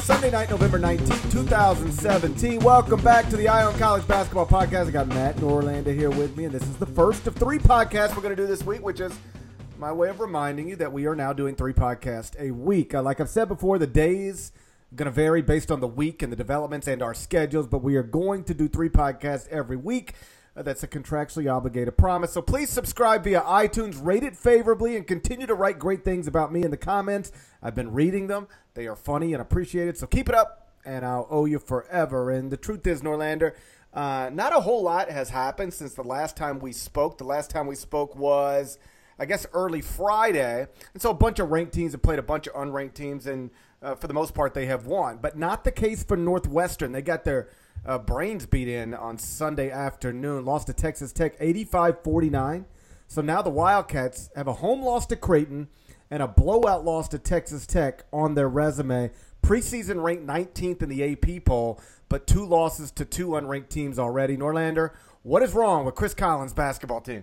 Sunday night, November 19th, 2017. Welcome back to the Eye on College Basketball Podcast. I got Matt Norlander here with me, and this is the first of 3 podcasts we're going to do this week, which is my way of reminding you that we are now doing 3 podcasts a week. Like I've said before, the days are going to vary based on the week and the developments and our schedules, but we are going to do 3 podcasts every week. That's a contractually obligated promise. So please subscribe via iTunes, rate it favorably, and continue to write great things about me in the comments. I've been reading them. They are funny and appreciated. So keep it up, and I'll owe you forever. And the truth is, Norlander, not a whole lot has happened since the last time we spoke. The last time we spoke was, I guess, early Friday. And so a bunch of ranked teams have played a bunch of unranked teams, and for the most part, they have won. But not the case for Northwestern. They got their brains beat in on Sunday afternoon, lost to Texas Tech 85-49. So now the Wildcats have a home loss to Creighton and a blowout loss to Texas Tech on their resume. Preseason ranked 19th in the AP poll, but 2 losses to 2 unranked teams already. Norlander, what is wrong with Chris Collins' basketball team?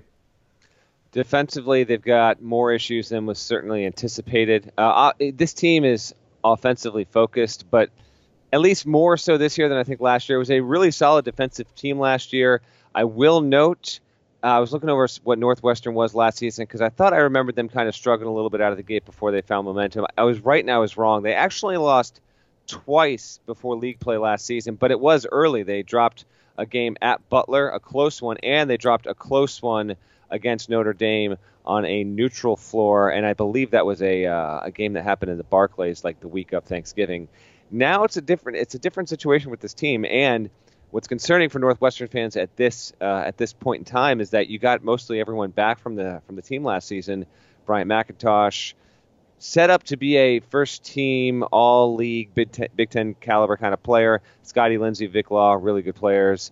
Defensively, they've got more issues than was certainly anticipated. This team is offensively focused, but at least more so this year than I think last year. It was a really solid defensive team last year. I will note, I was looking over what Northwestern was last season because I thought I remembered them kind of struggling a little bit out of the gate before they found momentum. I was right and I was wrong. They actually lost twice before league play last season, but it was early. They dropped a game at Butler, a close one, and they dropped a close one against Notre Dame on a neutral floor, and I believe that was a game that happened in the Barclays like the week of Thanksgiving. Now it's a different situation with this team, and what's concerning for Northwestern fans at this point in time is that you got mostly everyone back from the team last season. Bryant McIntosh, set up to be a first-team all-league Big Ten caliber kind of player. Scotty Lindsey, Vic Law, really good players.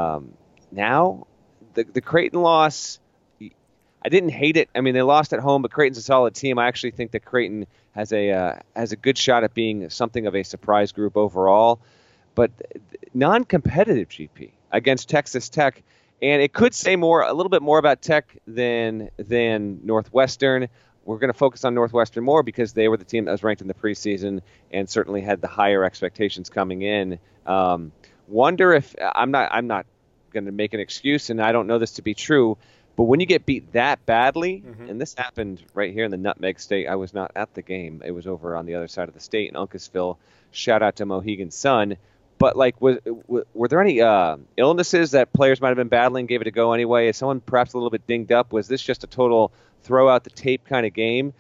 Now the Creighton loss, I didn't hate it. I mean, they lost at home, but Creighton's a solid team. I actually think that Creighton has a good shot at being something of a surprise group overall. But non-competitive GP against Texas Tech, and it could say a little bit more about Tech than Northwestern. We're going to focus on Northwestern more because they were the team that was ranked in the preseason and certainly had the higher expectations coming in. Wonder if I'm not going to make an excuse, and I don't know this to be true. But when you get beat that badly, and this happened right here in the Nutmeg State, I was not at the game. It was over on the other side of the state in Uncasville. Shout out to Mohegan Sun. But were there any illnesses that players might have been battling, gave it a go anyway? Is someone perhaps a little bit dinged up? Was this just a total throw out the tape kind of game?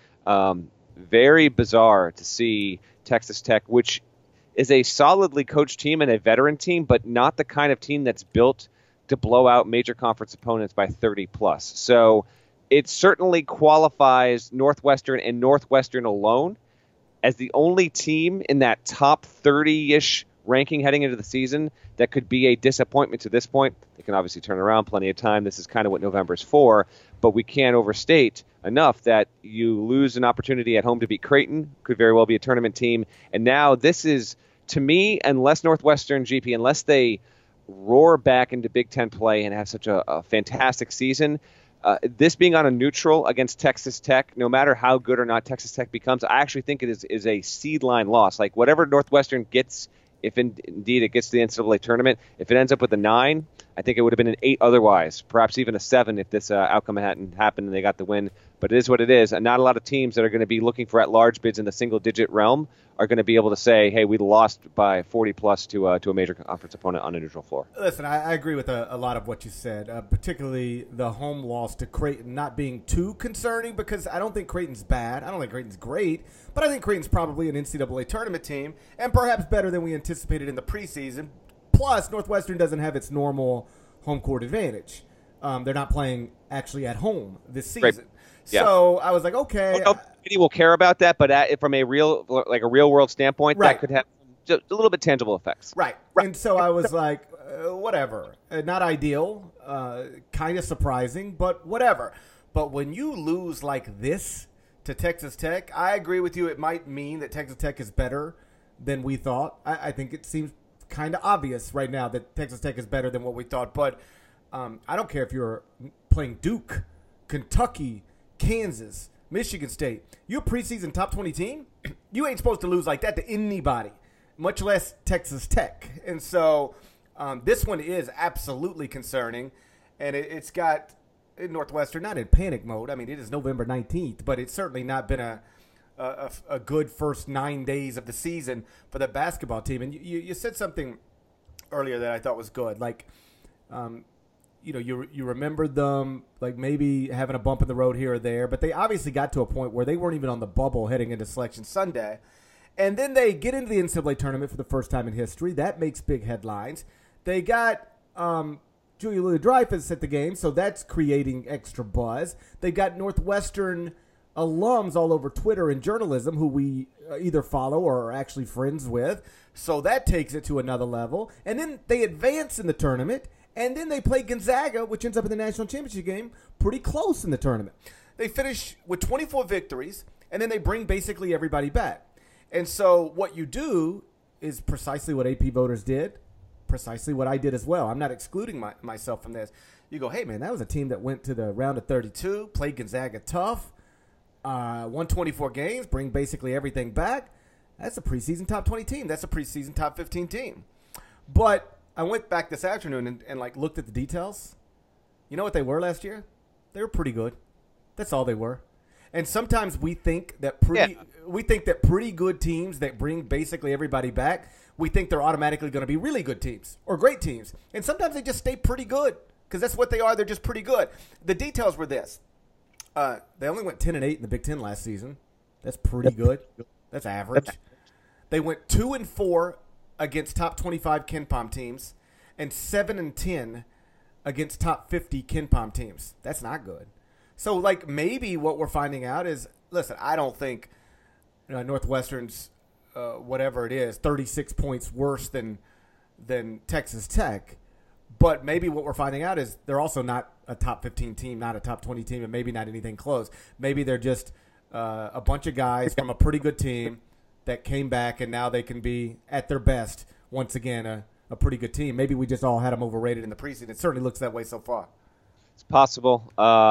Very bizarre to see Texas Tech, which is a solidly coached team and a veteran team, but not the kind of team that's built to blow out major conference opponents by 30 plus. So it certainly qualifies Northwestern and Northwestern alone as the only team in that top 30-ish ranking heading into the season that could be a disappointment to this point. They can obviously turn around, plenty of time. This is kind of what November is for, but we can't overstate enough that you lose an opportunity at home to beat Creighton, could very well be a tournament team. And now this is, to me, unless Northwestern GP, unless they roar back into Big Ten play and have such a fantastic season, this being on a neutral against Texas Tech, no matter how good or not Texas Tech becomes, I actually think it is a seed line loss. Like whatever Northwestern gets, if indeed it gets to the NCAA tournament, if it ends up with a 9, I think it would have been an 8 otherwise, perhaps even a 7 if this outcome hadn't happened and they got the win. But it is what it is, and not a lot of teams that are going to be looking for at-large bids in the single-digit realm are going to be able to say, hey, we lost by 40-plus to a major conference opponent on a neutral floor. Listen, I agree with a lot of what you said, particularly the home loss to Creighton not being too concerning because I don't think Creighton's bad. I don't think Creighton's great, but I think Creighton's probably an NCAA tournament team and perhaps better than we anticipated in the preseason. Plus, Northwestern doesn't have its normal home court advantage. They're not playing actually at home this season. Right. Yeah. So I was like, okay. Nobody will care about that, but from a real world standpoint, right, that could have just a little bit tangible effects. Right. And so I was like, whatever. Not ideal, kind of surprising, but whatever. But when you lose like this to Texas Tech, I agree with you. It might mean that Texas Tech is better than we thought. I think it seems kind of obvious right now that Texas Tech is better than what we thought. But I don't care if you're playing Duke, Kentucky, Kansas, Michigan State. You're a preseason top 20 team. You ain't supposed to lose like that to anybody, much less Texas Tech. And so this one is absolutely concerning, and it's got Northwestern not in panic mode. I mean, it is November 19th, but it's certainly not been a good first 9 days of the season for the basketball team. And you said something earlier that I thought was good. Like, you remembered them like maybe having a bump in the road here or there, but they obviously got to a point where they weren't even on the bubble heading into Selection Sunday. And then they get into the NCAA tournament for the first time in history. That makes big headlines. They got Julia Louis-Dreyfus at the game, so that's creating extra buzz. They've got Northwestern alums all over Twitter and journalism who we either follow or are actually friends with. So that takes it to another level. And then they advance in the tournament, and then they play Gonzaga, which ends up in the national championship game, pretty close in the tournament. They finish with 24 victories, and then they bring basically everybody back. And so what you do is precisely what AP voters did, precisely what I did as well. I'm not excluding myself from this. You go, hey, man, that was a team that went to the round of 32, played Gonzaga tough, won 24 games, bring basically everything back. That's a preseason top 20 team. That's a preseason top 15 team. But I went back this afternoon and looked at the details. You know what they were last year? They were pretty good. That's all they were. And sometimes we think that pretty good teams that bring basically everybody back, we think they're automatically going to be really good teams or great teams. And sometimes they just stay pretty good because that's what they are. They're just pretty good. The details were this. They only went 10-8 in the Big Ten last season. That's pretty good. That's average. They went 2-4 against top 25 KenPom teams and 7-10 against top 50 KenPom teams. That's not good. So, maybe what we're finding out is, listen, I don't think Northwestern's, whatever it is, 36 points worse than Texas Tech. But maybe what we're finding out is they're also not a top 15 team, not a top 20 team, and maybe not anything close. Maybe they're just a bunch of guys from a pretty good team that came back, and now they can be, at their best, once again, a pretty good team. Maybe we just all had them overrated in the preseason. It certainly looks that way so far. It's possible.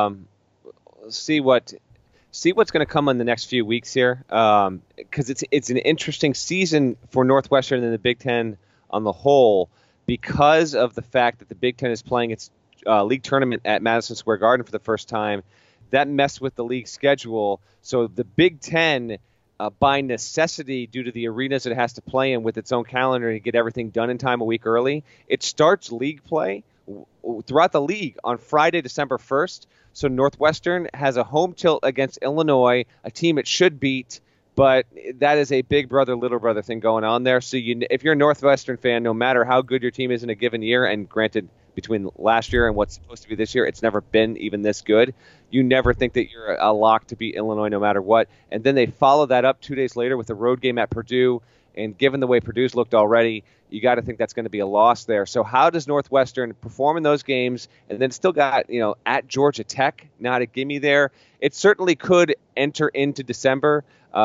See what's going to come in the next few weeks here, because it's an interesting season for Northwestern and the Big Ten on the whole, because of the fact that the Big Ten is playing its league tournament at Madison Square Garden for the first time. That messed with the league schedule. So the Big Ten, by necessity, due to the arenas it has to play in with its own calendar to get everything done in time a week early, it starts league play throughout the league on Friday, December 1st. So Northwestern has a home tilt against Illinois, a team it should beat, but that is a big brother, little brother thing going on there. So if you're a Northwestern fan, no matter how good your team is in a given year, and granted, between last year and what's supposed to be this year, it's never been even this good. You never think that you're a lock to beat Illinois no matter what. And then they follow that up 2 days later with a road game at Purdue. And given the way Purdue's looked already, you got to think that's going to be a loss there. So how does Northwestern perform in those games, and then still got, at Georgia Tech, not a gimme there? It certainly could enter into December.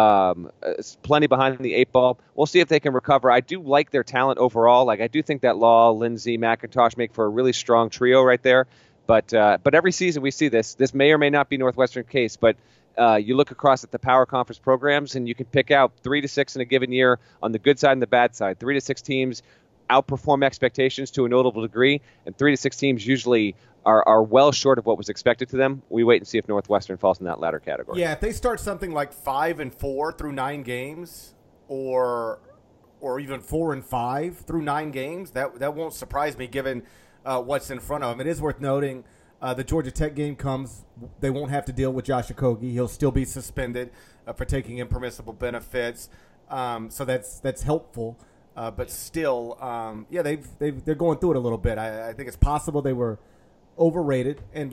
It's plenty behind the eight ball. We'll see if they can recover. I do like their talent overall. I do think that Law, Lindsay, McIntosh make for a really strong trio right there. But every season we see this. This may or may not be Northwestern's case, but you look across at the power conference programs, and you can pick out 3 to 6 in a given year on the good side and the bad side. 3 to 6 teams outperform expectations to a notable degree, and 3 to 6 teams usually are well short of what was expected to them. We wait and see if Northwestern falls in that latter category. Yeah, if they start something like 5-4 through 9 games, or even 4-5 through 9 games, that won't surprise me given what's in front of them. It is worth noting. The Georgia Tech game comes, they won't have to deal with Josh Okogie. He'll still be suspended for taking impermissible benefits. So that's helpful. But still, they're going through it a little bit. I think it's possible they were overrated, and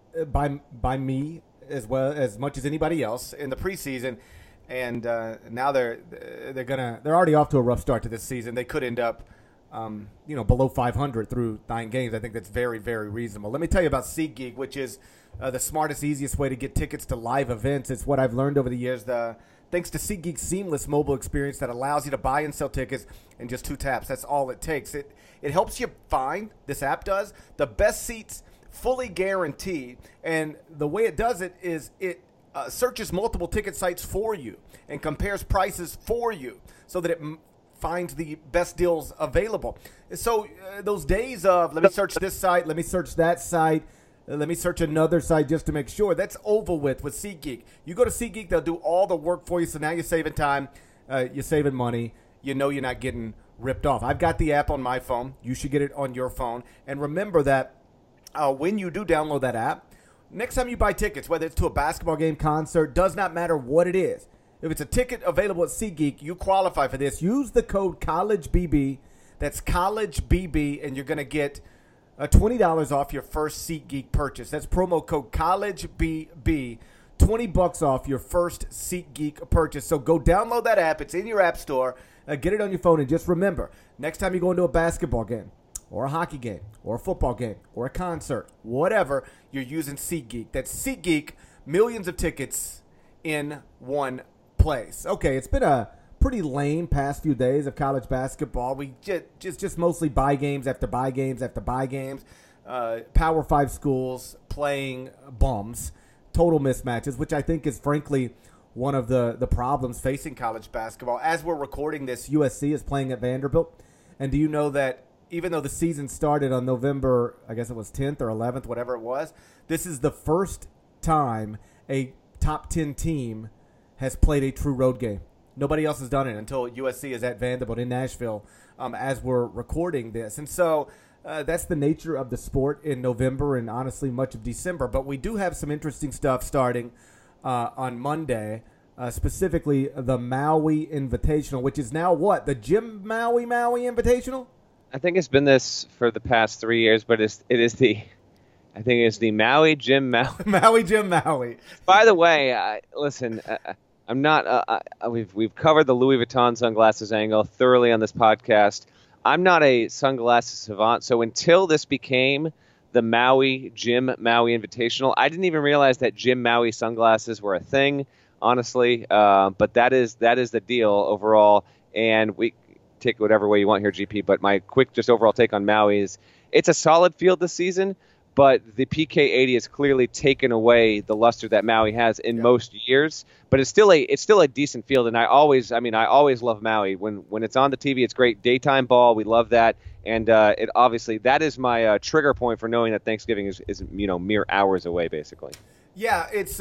by me as well, as much as anybody else in the preseason. And now they're already off to a rough start to this season. They could end up below 500 through 9 games. I think that's very, very reasonable. Let me tell you about SeatGeek, which is the smartest, easiest way to get tickets to live events. It's what I've learned over the years. Thanks to SeatGeek's seamless mobile experience that allows you to buy and sell tickets in just 2 taps. That's all it takes. It helps you find, this app does, the best seats, fully guaranteed. And the way it does it is it searches multiple ticket sites for you and compares prices for you so that it finds the best deals available. So those days of let me search this site, let me search that site, let me search another site just to make sure, that's over with SeatGeek. You go to SeatGeek, they'll do all the work for you, so now you're saving time, you're saving money, you know you're not getting ripped off. I've got the app on my phone. You should get it on your phone. And remember that when you do download that app, next time you buy tickets, whether it's to a basketball game, concert, does not matter what it is. If it's a ticket available at SeatGeek, you qualify for this. Use the code CollegeBB. That's CollegeBB, and you're going to get $20 off your first SeatGeek purchase. That's promo code CollegeBB. $20 off your first SeatGeek purchase. So go download that app. It's in your app store. Get it on your phone. And just remember, next time you go into a basketball game or a hockey game or a football game or a concert, whatever, you're using SeatGeek. That's SeatGeek, millions of tickets in one place. Okay, it's been a pretty lame past few days of college basketball. We just mostly buy games after buy games after buy games. Power 5 schools playing bums. Total mismatches, which I think is frankly one of the problems facing college basketball. As we're recording this, USC is playing at Vanderbilt. And do you know that even though the season started on November, I guess it was 10th or 11th, whatever it was, this is the first time a top 10 team has played a true road game. Nobody else has done it until USC is at Vanderbilt in Nashville as we're recording this. And so that's the nature of the sport in November and honestly much of December. But we do have some interesting stuff starting on Monday, specifically the Maui Invitational, which is now what? The Jim Maui Invitational? I think it's been this for the past 3 years, but I think it's the Maui Jim Maui. Maui Jim Maui. By the way, listen, I'm not. We've covered the Louis Vuitton sunglasses angle thoroughly on this podcast. I'm not a sunglasses savant, so until this became the Maui Jim Maui Invitational, I didn't even realize that Jim Maui sunglasses were a thing, honestly. But that is the deal overall, and we take it whatever way you want here, GP. But my quick, just overall take on Maui is it's a solid field this season, but the PK80 has clearly taken away the luster that Maui has in most years. But it's still a decent field, and I always love Maui. When it's on the TV, it's great daytime ball. We love that, and it obviously that is my trigger point for knowing that Thanksgiving is mere hours away, basically. Yeah, it's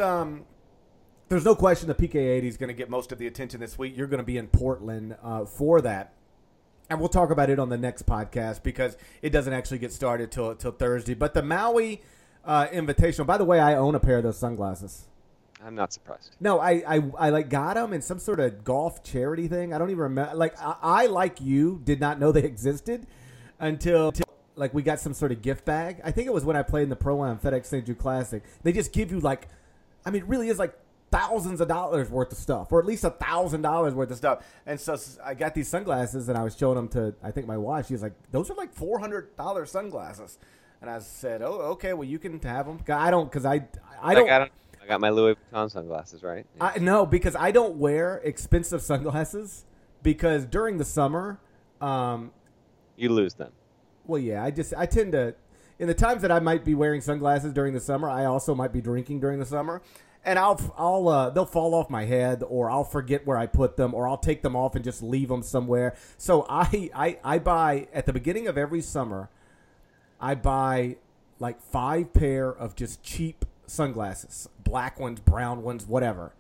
there's no question the PK80 is going to get most of the attention this week. You're going to be in Portland for that. And we'll talk about it on the next podcast because it doesn't actually get started till Thursday. But the Maui Invitational, by the way, I own a pair of those sunglasses. I'm not surprised. No, I like got them in some sort of golf charity thing. I don't even remember. Like I like you, did not know they existed until like we got some sort of gift bag. I think it was when I played in the Pro-Am FedEx St. Jude Classic. They just give you it really is like thousands of dollars worth of stuff, or at least $1,000 worth of stuff. And so I got these sunglasses, and I was showing them to, I think, my wife. She was like, those are like $400 sunglasses. And I said, oh, okay, well, you can have them. I don't, because I don't. I got my Louis Vuitton sunglasses, right? Yeah. No, because I don't wear expensive sunglasses because during the summer. You lose them. Well, yeah, I tend to, in the times that I might be wearing sunglasses during the summer, I also might be drinking during the summer. And they'll fall off my head, or I'll forget where I put them, or I'll take them off and just leave them somewhere. So I buy, at the beginning of every summer, I buy like 5 pair of just cheap sunglasses, black ones, brown ones, whatever.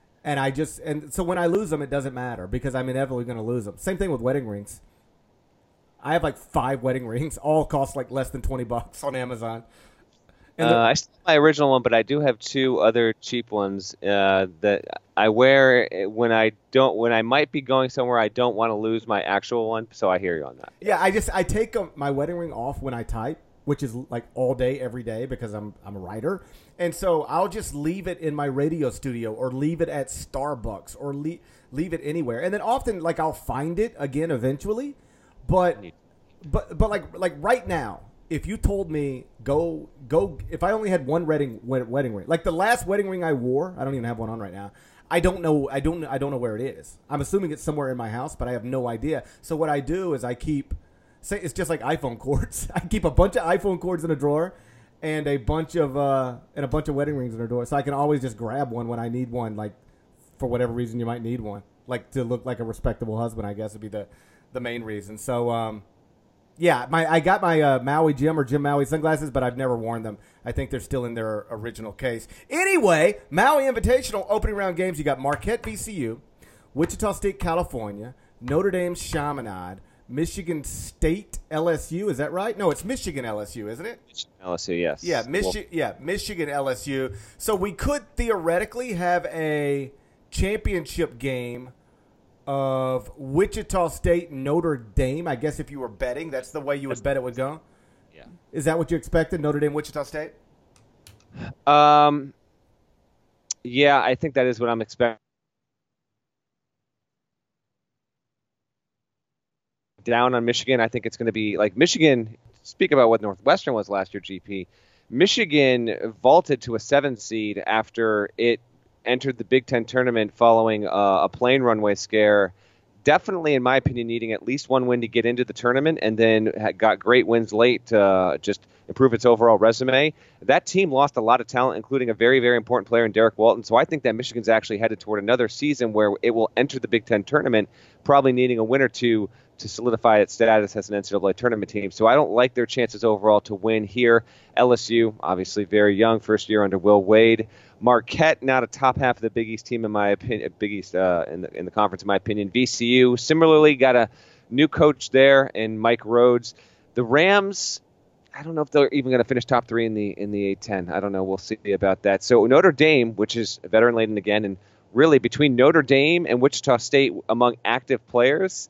And so when I lose them, it doesn't matter because I'm inevitably going to lose them. Same thing with wedding rings. I have like 5 wedding rings, all cost like less than $20 on Amazon. I still have my original one, but I do have 2 other cheap ones that I wear when I might be going somewhere I don't want to lose my actual one. So I hear you on that. Yeah, I take my wedding ring off when I type, which is like all day, every day because I'm a writer. And so I'll just leave it in my radio studio or leave it at Starbucks or leave it anywhere. And then often like I'll find it again eventually. But like right now, if you told me go, if I only had one wedding ring, like the last wedding ring I wore, I don't even have one on right now. I don't know where it is. I'm assuming it's somewhere in my house, but I have no idea. So what I do is it's just like iPhone cords. I keep a bunch of iPhone cords in a drawer and a bunch of wedding rings in a drawer. So I can always just grab one when I need one, like for whatever reason you might need one. Like to look like a respectable husband, I guess would be the main reason. So, yeah, I got my Maui Jim or Jim Maui sunglasses, but I've never worn them. I think they're still in their original case. Anyway, Maui Invitational opening round games. You got Marquette VCU, Wichita State, California, Notre Dame Chaminade, Michigan State LSU. Is that right? No, it's Michigan LSU, isn't it? LSU, yes. Yeah, Michigan LSU. So we could theoretically have a championship game of Wichita State Notre Dame. I guess if you were betting, that's the way you would bet it would go. Yeah. Is that what you expected? Notre Dame, Wichita State? Yeah, I think that is what I'm expecting. Down on Michigan, I think it's going to be like Michigan. Speak about what Northwestern was last year, GP. Michigan vaulted to a 7 seed after it entered the Big Ten tournament following a plane runway scare. Definitely, in my opinion, needing at least one win to get into the tournament, and then got great wins late to just improve its overall resume. That team lost a lot of talent, including a very, very important player in Derek Walton. So I think that Michigan's actually headed toward another season where it will enter the Big Ten tournament, probably needing a win or two to solidify its status as an NCAA tournament team. So I don't like their chances overall to win here. LSU, obviously very young, first year under Will Wade. Marquette, not a top half of the Big East team in my opinion. Big East in the conference, in my opinion. VCU, similarly, got a new coach there in Mike Rhodes. The Rams, I don't know if they're even going to finish top 3 in the A10. I don't know. We'll see about that. So Notre Dame, which is veteran laden again, and really between Notre Dame and Wichita State among active players,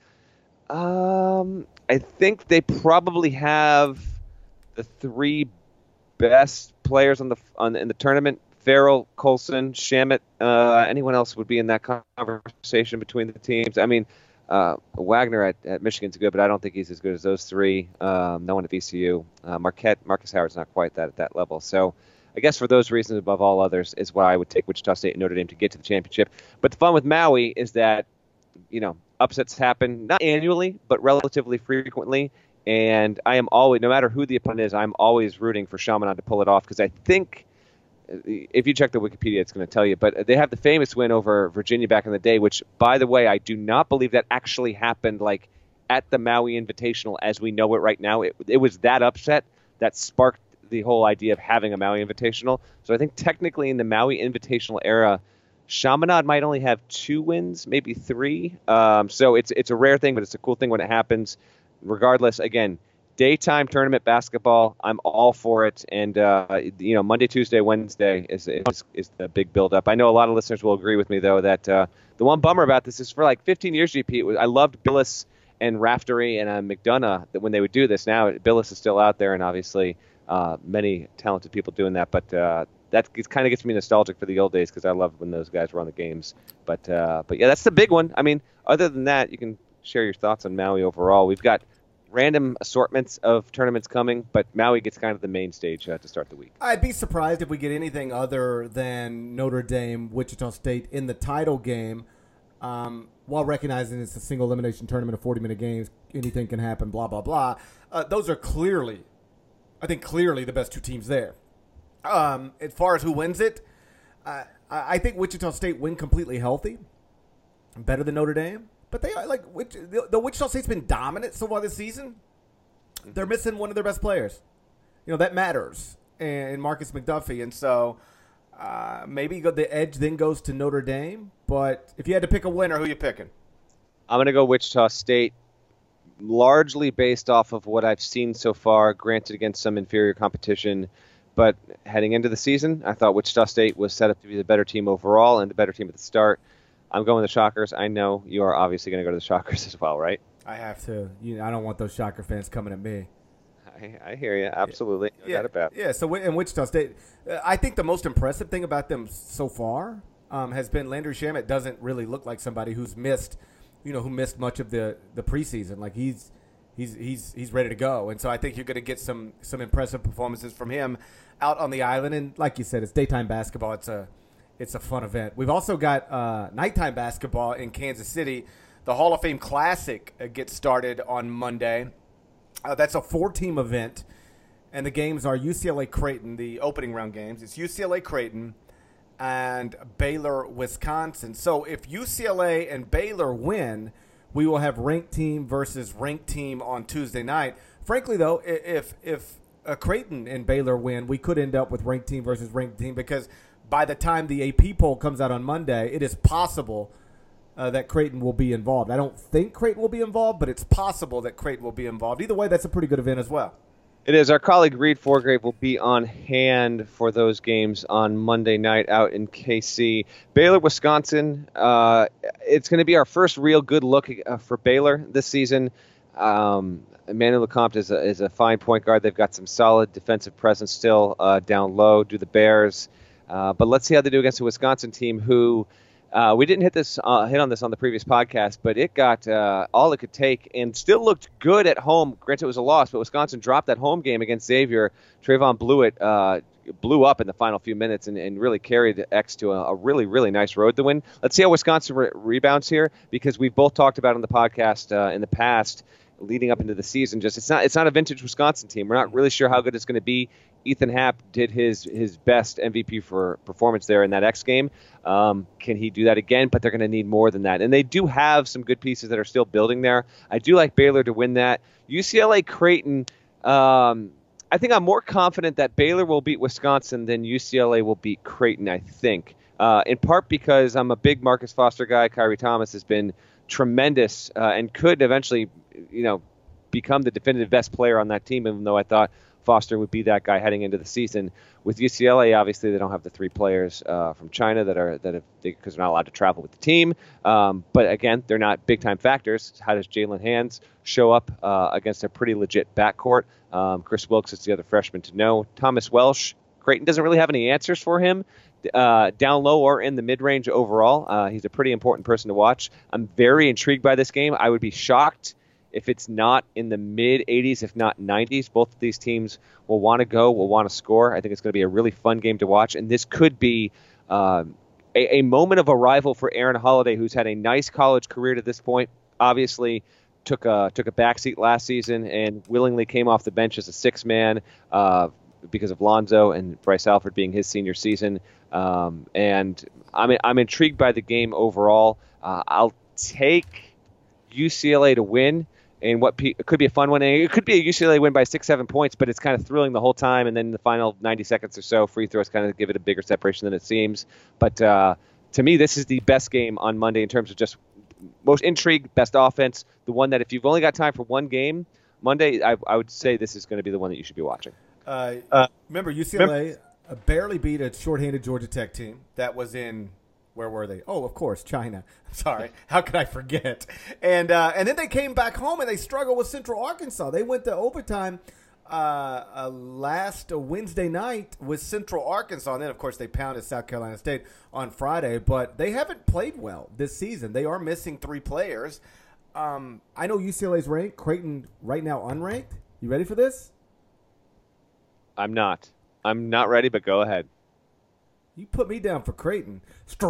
I think they probably have the 3 best players in the tournament. Farrell, Colson, Shamet, anyone else would be in that conversation between the teams. I mean, Wagner at Michigan's good, but I don't think he's as good as those 3. No one at VCU. Marcus Howard's not quite at that level. So I guess for those reasons, above all others, is why I would take Wichita State and Notre Dame to get to the championship. But the fun with Maui is that, upsets happen not annually, but relatively frequently. And I am always, no matter who the opponent is, I'm always rooting for Chaminade to pull it off, because I think, if you check the Wikipedia, it's going to tell you. But they have the famous win over Virginia back in the day, which, by the way, I do not believe that actually happened like at the Maui Invitational as we know it right now. It was that upset that sparked the whole idea of having a Maui Invitational. So I think technically in the Maui Invitational era, Chaminade might only have 2 wins, maybe 3. So it's a rare thing, but it's a cool thing when it happens. Regardless, again, daytime tournament basketball, I'm all for it. And Monday, Tuesday, Wednesday is the big build-up. I know a lot of listeners will agree with me, though, that the one bummer about this is for like 15 years, GP, I loved Billis and Raftery and McDonough that when they would do this. Now Billis is still out there, and obviously many talented people doing that. But that kind of gets me nostalgic for the old days, because I loved when those guys were on the games. But yeah, that's the big one. I mean, other than that, you can share your thoughts on Maui overall. We've got random assortments of tournaments coming, but Maui gets kind of the main stage to start the week. I'd be surprised if we get anything other than Notre Dame, Wichita State in the title game, while recognizing it's a single elimination tournament of 40-minute games. Anything can happen, blah, blah, blah. Those are clearly the best 2 teams there. As far as who wins it, I think Wichita State win completely healthy, better than Notre Dame. But they are the Wichita State's been dominant so far this season. They're missing one of their best players. That matters, and Marcus McDuffie. And so maybe the edge then goes to Notre Dame. But if you had to pick a winner, who are you picking? I'm going to go Wichita State, largely based off of what I've seen so far, granted against some inferior competition. But heading into the season, I thought Wichita State was set up to be the better team overall and the better team at the start. I'm going with the Shockers. I know you are obviously going to go to the Shockers as well, right? I have to. I don't want those Shocker fans coming at me. I hear you. Absolutely. No doubt about it. Yeah, so in Wichita State, I think the most impressive thing about them so far has been Landry Shamet doesn't really look like somebody who's missed, who missed much of the preseason. Like he's ready to go. And so I think you're going to get some impressive performances from him out on the island. And like you said, it's daytime basketball. It's a fun event. We've also got nighttime basketball in Kansas City. The Hall of Fame Classic gets started on Monday. That's a 4-team event, and the games are UCLA-Creighton, the opening round games. It's UCLA-Creighton and Baylor-Wisconsin. So if UCLA and Baylor win, we will have ranked team versus ranked team on Tuesday night. Frankly, though, if Creighton and Baylor win, we could end up with ranked team versus ranked team because by the time the AP poll comes out on Monday, it is possible that Creighton will be involved. I don't think Creighton will be involved, but it's possible that Creighton will be involved. Either way, that's a pretty good event as well. It is. Our colleague Reed Forgrave will be on hand for those games on Monday night out in KC. Baylor, Wisconsin. It's going to be our first real good look for Baylor this season. Emmanuel Lecomte is a fine point guard. They've got some solid defensive presence still down low. Do the Bears. But let's see how they do against a Wisconsin team who we didn't hit on this on the previous podcast, but it got all it could take and still looked good at home. Granted, it was a loss, but Wisconsin dropped that home game against Xavier. Trayvon Blewett blew up in the final few minutes and really carried X to a really, really nice road to win. Let's see how Wisconsin rebounds here because we've both talked about on the podcast in the past leading up into the season. Just it's not a vintage Wisconsin team. We're not really sure how good it's going to be. Ethan Happ did his best MVP for performance there in that X game. Can he do that again? But they're going to need more than that. And they do have some good pieces that are still building there. I do like Baylor to win that. UCLA Creighton, I think I'm more confident that Baylor will beat Wisconsin than UCLA will beat Creighton, I think. In part because I'm a big Marcus Foster guy. Kyrie Thomas has been tremendous and could eventually, become the definitive best player on that team, even though I thought Foster would be that guy heading into the season. With UCLA, obviously, they don't have the three players from China because they're not allowed to travel with the team. But again, they're not big-time factors. How does Jalen Hands show up against a pretty legit backcourt? Chris Wilkes is the other freshman to know. Thomas Welsh, Creighton doesn't really have any answers for him down low or in the mid-range overall. He's a pretty important person to watch. I'm very intrigued by this game. I would be shocked if it's not in the mid-80s, if not 90s. Both of these teams will want to score. I think it's going to be a really fun game to watch, and this could be a moment of arrival for Aaron Holiday, who's had a nice college career to this point. Obviously, took a backseat last season and willingly came off the bench as a six-man because of Lonzo and Bryce Alford being his senior season. And I'm intrigued by the game overall. I'll take UCLA to win. And it could be a fun one. And it could be a UCLA win by 6-7 points, but it's kind of thrilling the whole time. And then in the final 90 seconds or so, free throws kind of give it a bigger separation than it seems. But to me, this is the best game on Monday in terms of just most intrigue, best offense. The one that if you've only got time for one game, Monday, I would say this is going to be the one that you should be watching. Remember, UCLA barely beat a shorthanded Georgia Tech team that was in – where were they? Oh, of course, China. Sorry. How could I forget? And then they came back home and they struggled with Central Arkansas. They went to overtime last Wednesday night with Central Arkansas. And then, of course, they pounded South Carolina State on Friday. But they haven't played well this season. They are missing three players. I know UCLA's ranked. Creighton right now unranked. You ready for this? I'm not ready, but go ahead. You put me down for Creighton. Straight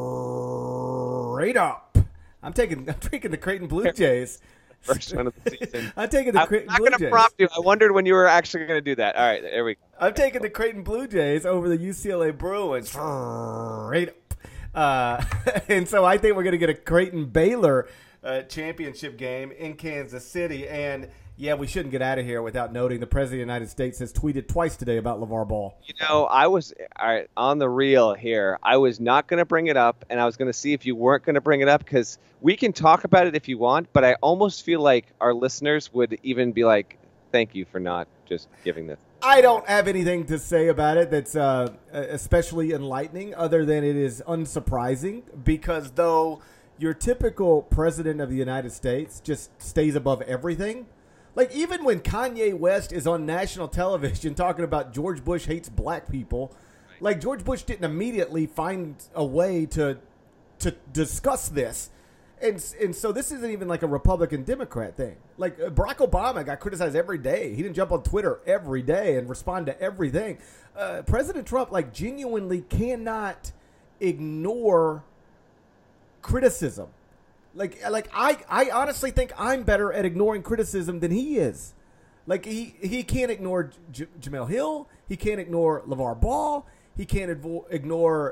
up. I'm taking the Creighton Blue Jays. First one of the season. I'm taking the Creighton Blue Jays. I'm not going to prompt you. I wondered when you were actually going to do that. All right, there we go. I'm taking the Creighton Blue Jays over the UCLA Bruins. Straight up. And so I think we're going to get a Creighton Baylor championship game in Kansas City. And yeah, we shouldn't get out of here without noting the President of the United States has tweeted twice today about LeVar Ball. I was on the reel here. I was not going to bring it up, and I was going to see if you weren't going to bring it up because we can talk about it if you want, but I almost feel like our listeners would even be like, thank you for not just giving this. I don't have anything to say about it that's especially enlightening other than it is unsurprising because though your typical President of the United States just stays above everything, like, even when Kanye West is on national television talking about George Bush hates black people, like, George Bush didn't immediately find a way to discuss this. And so this isn't even like a Republican-Democrat thing. Like, Barack Obama got criticized every day. He didn't jump on Twitter every day and respond to everything. President Trump, like, genuinely cannot ignore criticism. Like I honestly think I'm better at ignoring criticism than he is. Like he can't ignore Jamel Hill. He can't ignore LeVar Ball. He can't ignore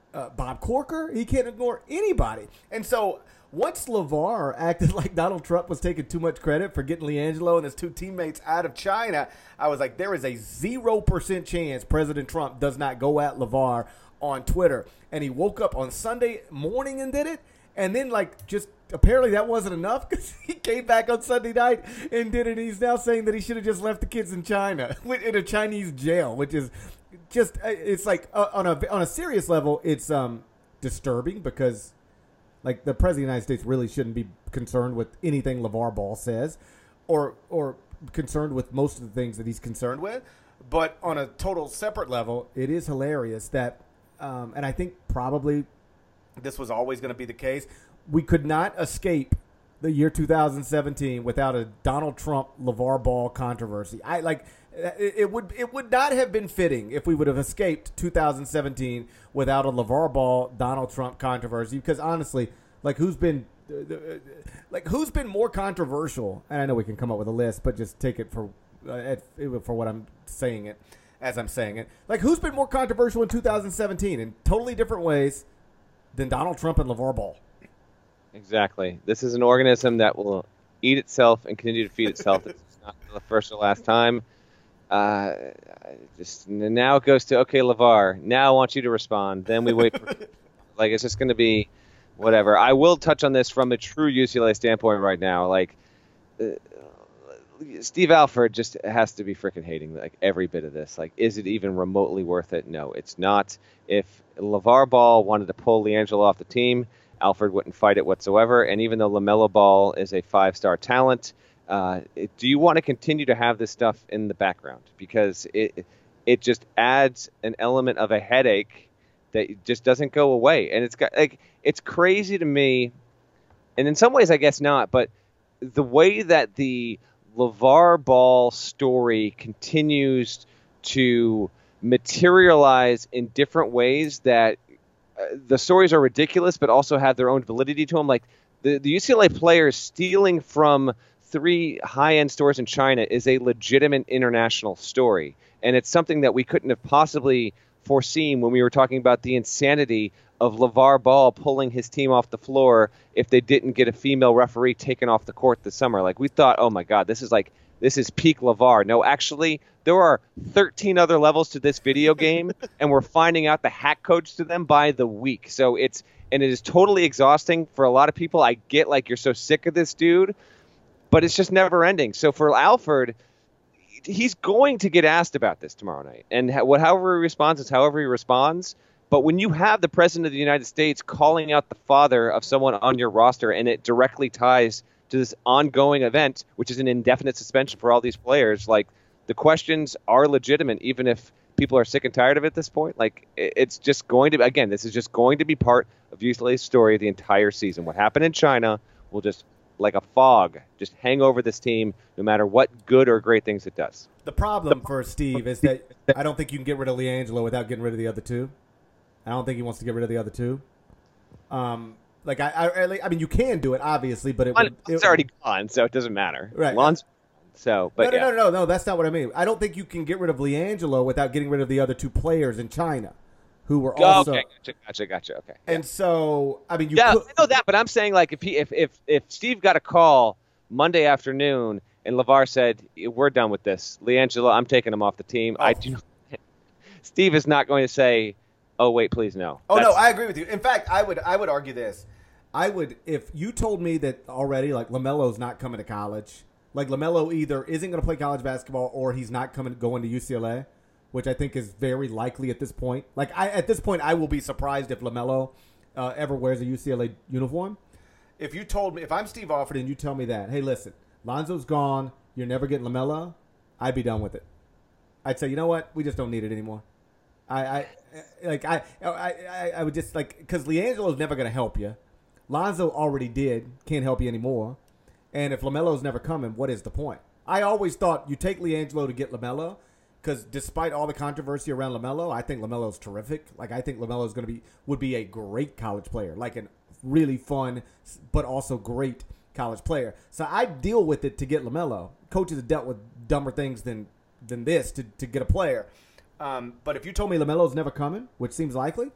Bob Corker. He can't ignore anybody. And so once LeVar acted like Donald Trump was taking too much credit for getting LiAngelo and his two teammates out of China, I was like, there is a 0% chance President Trump does not go at LeVar on Twitter. And he woke up on Sunday morning and did it. And then, just apparently that wasn't enough because he came back on Sunday night and did it. He's now saying that he should have just left the kids in China, in a Chinese jail, which is just, it's like on a serious level, it's disturbing because, the President of the United States really shouldn't be concerned with anything LeVar Ball says or concerned with most of the things that he's concerned with. But on a total separate level, it is hilarious that, and I think probably this was always going to be the case. We could not escape the year 2017 without a Donald Trump LeVar Ball controversy. It would not have been fitting if we would have escaped 2017 without a LeVar Ball Donald Trump controversy. Because honestly, who's been more controversial? And I know we can come up with a list, but just take it for what I'm saying it as I'm saying it. Who's been more controversial in 2017 in totally different ways than Donald Trump and LeVar Ball? Exactly. This is an organism that will eat itself and continue to feed itself. It's not the first or last time. Just now it goes to, okay, LeVar, now I want you to respond. Then we wait for it's just going to be whatever. I will touch on this from a true UCLA standpoint right now. Steve Alford just has to be freaking hating every bit of this. Is it even remotely worth it? No, it's not. If LeVar Ball wanted to pull LiAngelo off the team, Alford wouldn't fight it whatsoever. And even though LaMelo Ball is a 5-star talent, do you want to continue to have this stuff in the background? Because it just adds an element of a headache that just doesn't go away. And it's crazy to me, and in some ways I guess not, but the way that the LeVar Ball story continues to materialize in different ways that the stories are ridiculous but also have their own validity to them. The UCLA players stealing from 3 high-end stores in China is a legitimate international story. And it's something that we couldn't have possibly foreseen when we were talking about the insanity of LeVar Ball pulling his team off the floor if they didn't get a female referee taken off the court this summer. We thought, oh my God, this is peak LeVar. No, actually, there are 13 other levels to this video game, and we're finding out the hack codes to them by the week. So it is totally exhausting for a lot of people. I get you're so sick of this dude, but it's just never ending. So for Alford, he's going to get asked about this tomorrow night. And however he responds is however he responds. But when you have the President of the United States calling out the father of someone on your roster and it directly ties to this ongoing event, which is an indefinite suspension for all these players, the questions are legitimate, even if people are sick and tired of it at this point. It's just going to, again, this is just going to be part of UCLA's story the entire season. What happened in China will just, like a fog, just hang over this team no matter what good or great things it does. The problem for Steve is that I don't think you can get rid of LiAngelo without getting rid of the other two. I don't think he wants to get rid of the other two. I mean, you can do it, obviously, but it's already gone, so it doesn't matter. Right. No, that's not what I mean. I don't think you can get rid of LiAngelo without getting rid of the other 2 players in China who were also. Okay, gotcha. Okay. And so, I mean, I know that, but I'm saying if Steve got a call Monday afternoon and LeVar said, "We're done with this, LiAngelo, I'm taking him off the team," I do. Steve is not going to say, "Oh wait, please no." No, I agree with you. In fact, I would argue this. If you told me that already, LaMelo's not coming to college, LaMelo either isn't going to play college basketball or he's not going to UCLA, which I think is very likely at this point. At this point, I will be surprised if LaMelo ever wears a UCLA uniform. If I'm Steve Alford and you tell me that, hey, listen, Lonzo's gone, you're never getting LaMelo, I'd be done with it. I'd say, you know what, we just don't need it anymore. I would just because LiAngelo's never going to help you. Lonzo already did, can't help you anymore. And if LaMelo's never coming, what is the point? I always thought you take LiAngelo to get LaMelo, because despite all the controversy around LaMelo, I think LaMelo's terrific. I think LaMelo's would be a great college player, a really fun but also great college player. So I deal with it to get LaMelo. Coaches have dealt with dumber things than this to get a player. But if you told me LaMelo's never coming, which seems likely,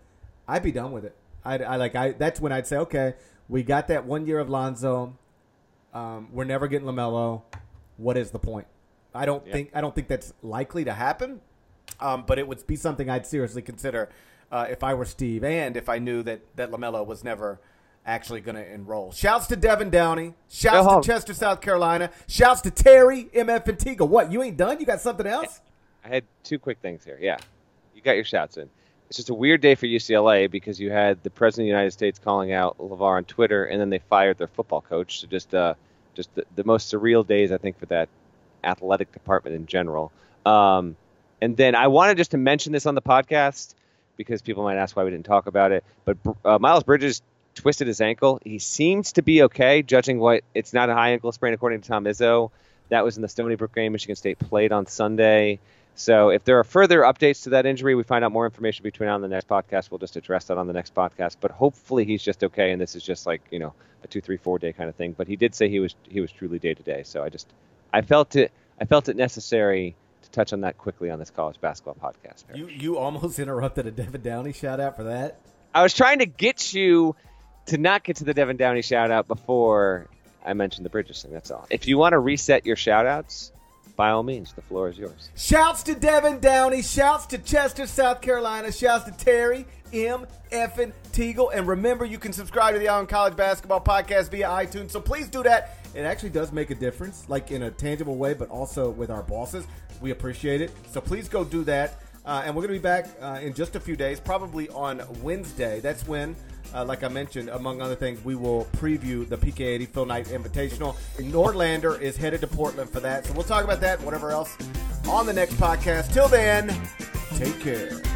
I'd be done with it. That's when I'd say, okay, we got that 1 year of Lonzo. We're never getting LaMelo. What is the point? I don't think that's likely to happen. But it would be something I'd seriously consider if I were Steve, and if I knew that LaMelo was never actually going to enroll. Shouts to Devin Downey. Shouts to Chester, South Carolina. Shouts to Terry, MF Antigua. What, you ain't done? You got something else? I had two quick things here. Yeah, you got your shouts in. It's just a weird day for UCLA because you had the President of the United States calling out LeVar on Twitter, and then they fired their football coach. So just the most surreal days, I think, for that athletic department in general. And then I wanted just to mention this on the podcast because people might ask why we didn't talk about it. But Miles Bridges twisted his ankle. He seems to be okay, judging what it's not a high ankle sprain according to Tom Izzo. That was in the Stony Brook game. Michigan State played on Sunday. So if there are further updates to that injury, we find out more information between now and the next podcast. We'll just address that on the next podcast. But hopefully he's just okay, and this is just like, a 2, 3, 4 day kind of thing. But he did say he was truly day to day. So I felt it necessary to touch on that quickly on this college basketball podcast. You almost interrupted a Devin Downey shout out for that. I was trying to get you to not get to the Devin Downey shout out before I mentioned the Bridges thing. That's all. If you want to reset your shout outs, by all means, the floor is yours. Shouts to Devin Downey. Shouts to Chester, South Carolina. Shouts to Terry, M. Effin Teagle. And remember, you can subscribe to the Ion College Basketball Podcast via iTunes. So please do that. It actually does make a difference, like in a tangible way, but also with our bosses. We appreciate it. So please go do that. And we're going to be back in just a few days, probably on Wednesday. That's when, like I mentioned, among other things, we will preview the PK80 Phil Knight Invitational. Nordlander is headed to Portland for that. So we'll talk about that and whatever else on the next podcast. Till then, take care.